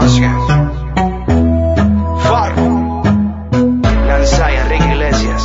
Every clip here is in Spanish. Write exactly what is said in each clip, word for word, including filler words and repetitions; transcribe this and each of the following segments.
música. Farro, Lanza y Enrique Iglesias.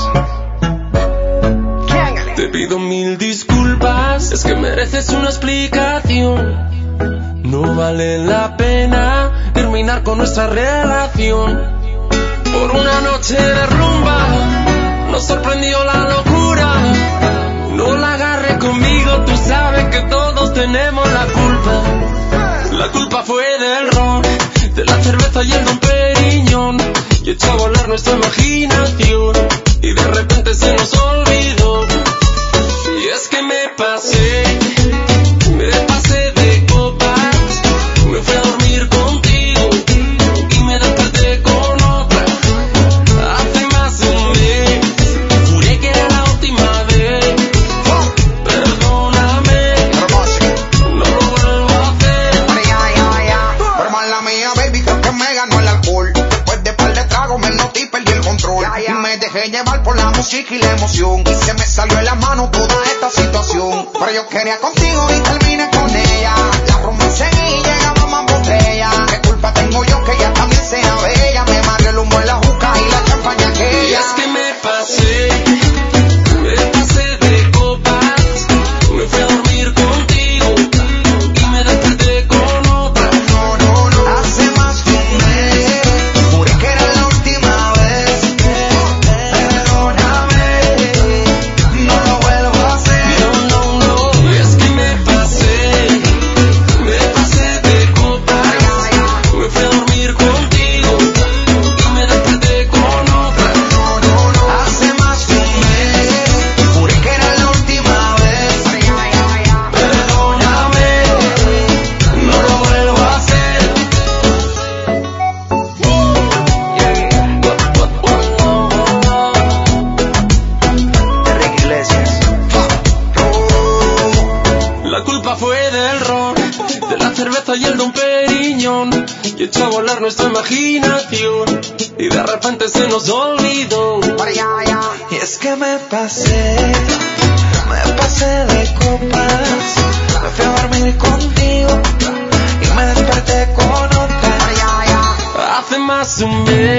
Te pido mil disculpas, es que mereces una explicación. No vale la pena terminar con nuestra relación. Por una noche de rumba nos sorprendió la locura. No la agarré conmigo, tú sabes que todos tenemos la culpa. La culpa fue del ron, de la cerveza y el Don Periñón. Y echó a volar nuestra imaginación y de repente se nos olvidó. Y es que me pasé, me pasé de copas. Me fui a dormir contigo y me desperté con otra. Hace más de un mes, juré que era la última vez. Perdóname, no lo vuelvo a hacer. Pero mala mía, baby, creo que me ganó el alcohol. Después de par de tragos me noté y perdí el control. Y me dejé llevar por la música y la emoción. Y se me salió en la mano toda esta situación. Pero yo quería contigo y terminé con ella. La rumba seguí y llegaba más botella. ¿Qué culpa tengo yo que ella también sea bella? Me mareó el humo en la juca y la champaña aquella. Y es que me pasé, me pasé de copas. Me fui a dormir contigo y me desperté con otra. No, no, no. Hace más de un mes juré que era la última vez. Perdóname, no lo vuelvo a hacer. No, no, no. Y es que me pasé, me pasé de copas. Me fui a dormir contigo y me desperté con otra. No, no, no. Hace más de un mes juré que era la última vez. Perdóname, no lo vuelvo a hacer. Enrique Iglesias. La culpa fue del ron, de la cerveza y el Don Periñón. Y echó a volar nuestra imaginación y de repente se nos olvidó. Y es que me pasé, me pasé de copas. Me fui a dormir contigo y me desperté con otra. Hace más de un mes